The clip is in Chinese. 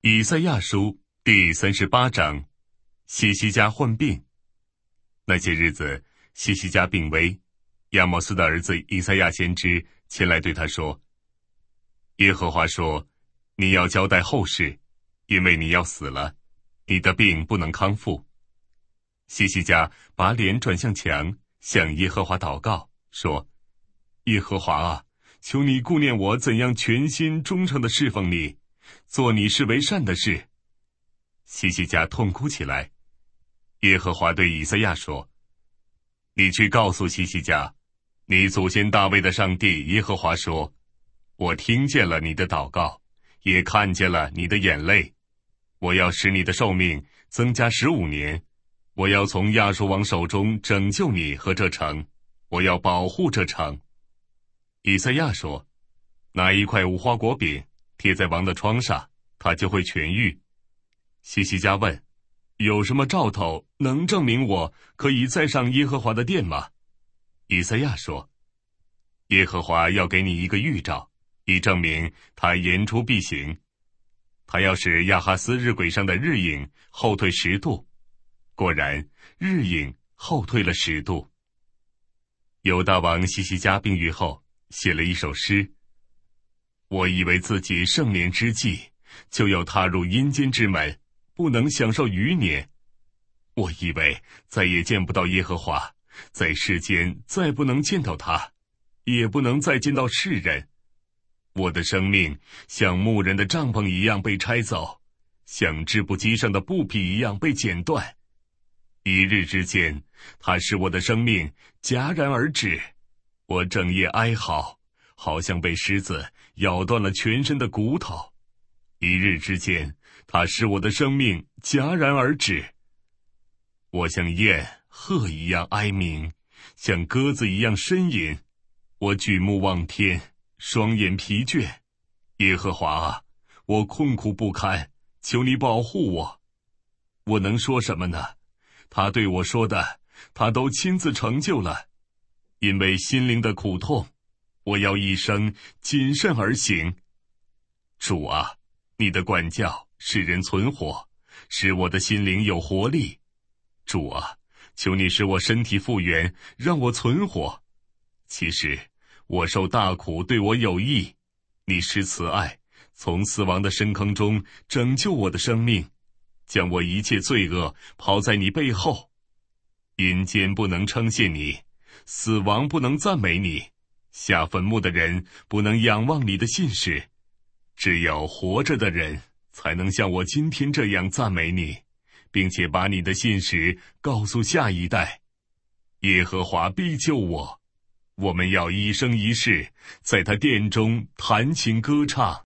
以赛亚书第38章，希西家患病。那些日子，希西家病危，亚摩斯的儿子以赛亚先知前来对他说：耶和华说，你要交代后事，因为你要死了，你的病不能康复。希西家把脸转向墙，向耶和华祷告，说：耶和华啊，求你顾念我怎样全心忠诚地侍奉你，做你视为善的事。希西家痛哭起来。耶和华对以赛亚说：你去告诉希西家，你祖先大卫的上帝耶和华说，我听见了你的祷告，也看见了你的眼泪，我要使你的寿命增加15年，我要从亚述王手中拯救你和这城，我要保护这城。以赛亚说：拿一块无花果饼贴在王的疮上，他就会痊愈。希西家问：有什么兆头能证明我可以再上耶和华的殿吗？以赛亚说：耶和华要给你一个预兆，以证明他言出必行。他要使亚哈斯日晷上的日影后退10度，果然日影后退了10度。犹大王希西家病愈后，写了一首诗：我以为自己盛年之际，就要踏入阴间之门，不能享受余年。我以为再也见不到耶和华，在世间再不能见到他，也不能再见到世人。我的生命像牧人的帐篷一样被拆走，像织布机上的布匹一样被剪断。一日之间，他使我的生命戛然而止。我整夜哀嚎，好像被狮子咬断了全身的骨头。一日之间，他使我的生命戛然而止。我像雁鹤一样哀鸣，像鸽子一样呻吟。我举目望天，双眼疲倦。耶和华啊，我困苦不堪，求你保护我。我能说什么呢？他对我说的，他都亲自成就了。因为心灵的苦痛，我要一生谨慎而行。主啊，你的管教使人存活，使我的心灵有活力。主啊，求你使我身体复原，让我存活。其实我受大苦对我有益，你施慈爱，从死亡的深坑中拯救我的生命，将我一切罪恶抛在你背后。阴间不能称谢你，死亡不能赞美你，下坟墓的人不能仰望你的信实，只有活着的人才能像我今天这样赞美你，并且把你的信实告诉下一代。耶和华必救我，我们要一生一世在他殿中弹琴歌唱。